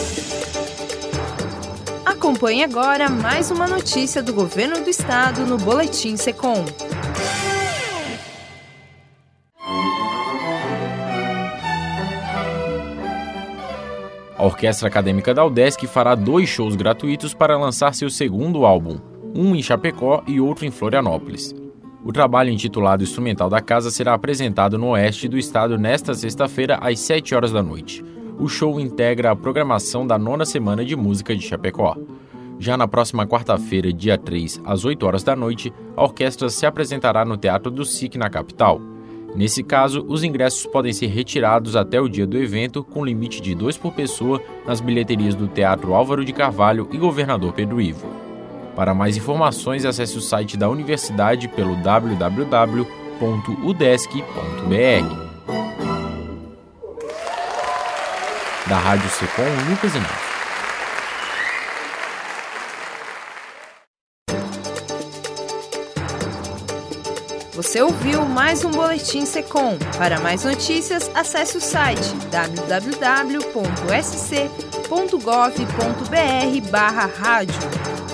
Acompanhe agora mais uma notícia do Governo do Estado no Boletim Secom. A Orquestra Acadêmica da UDESC fará 2 shows gratuitos para lançar seu segundo álbum, um em Chapecó e outro em Florianópolis. O trabalho intitulado Instrumental da Casa será apresentado no oeste do estado nesta sexta-feira, às 7 horas da noite. O show integra a programação da 9ª Semana de Música de Chapecó. Já na próxima quarta-feira, dia 3, às 8 horas da noite, a orquestra se apresentará no Teatro do SIC, na capital. Nesse caso, os ingressos podem ser retirados até o dia do evento, com limite de 2 por pessoa, nas bilheterias do Teatro Álvaro de Carvalho e Governador Pedro Ivo. Para mais informações, acesse o site da universidade pelo www.udesc.br. Da Rádio Secom, Lucas Inácio. Você ouviu mais um Boletim Secom. Para mais notícias, acesse o site www.sc.gov.br/rádio.